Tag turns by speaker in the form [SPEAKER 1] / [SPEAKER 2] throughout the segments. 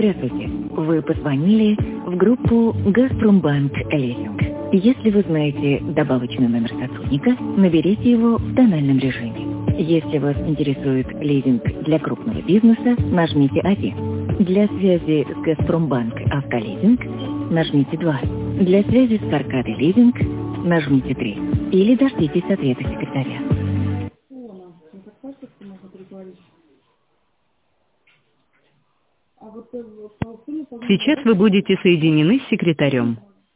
[SPEAKER 1] Здравствуйте. Вы позвонили в группу «Газпромбанк Лизинг». Если вы знаете добавочный номер сотрудника, наберите его в тональном режиме. Если вас интересует лизинг для крупного бизнеса, нажмите 1. Для связи с «Газпромбанк Автолизинг» нажмите 2. Для связи с «Аркадой Лизинг» нажмите 3. Или дождитесь ответа секретаря.
[SPEAKER 2] Сейчас вы будете соединены с секретарем.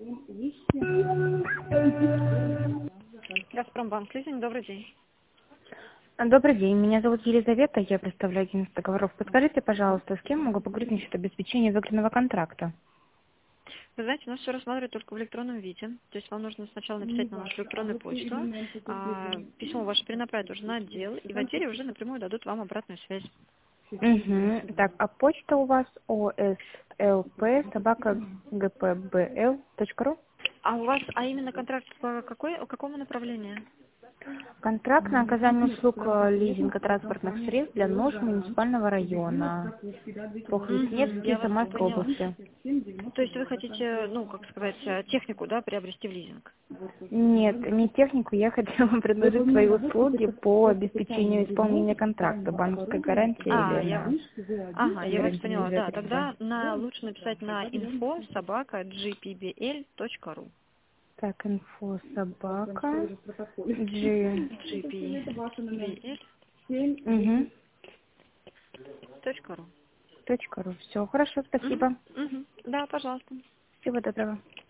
[SPEAKER 3] Газпромбанк Лизинг, добрый день.
[SPEAKER 4] Добрый день, меня зовут Елизавета, я представляю агентство договоров. Подскажите, пожалуйста, с кем могу поговорить насчет обеспечения выигранного контракта?
[SPEAKER 3] Вы знаете, у нас все рассматривают только в электронном виде. То есть вам нужно сначала написать на нашу электронную почту, письмо ваше перенаправить уже на отдел, и в отделе уже напрямую дадут вам обратную связь.
[SPEAKER 4] Угу. Так, а почта у вас oslp@gpbl.ru?
[SPEAKER 3] А у вас, именно контракт по какому направлению?
[SPEAKER 4] Контракт на оказание услуг лизинга транспортных средств для нужд муниципального района Прохвитневской, Самарской области.
[SPEAKER 3] То есть вы хотите, технику, да, приобрести в лизинг?
[SPEAKER 4] Нет, не технику, я хотела предложить свои услуги по обеспечению исполнения контракта, банковской гарантии
[SPEAKER 3] я вас поняла, да. Тогда лучше написать на info@gpbl.ru.
[SPEAKER 4] Так, info собака
[SPEAKER 3] gpbl.ru.
[SPEAKER 4] .ру. Все, хорошо, спасибо.
[SPEAKER 3] Да, пожалуйста.
[SPEAKER 4] Всего доброго.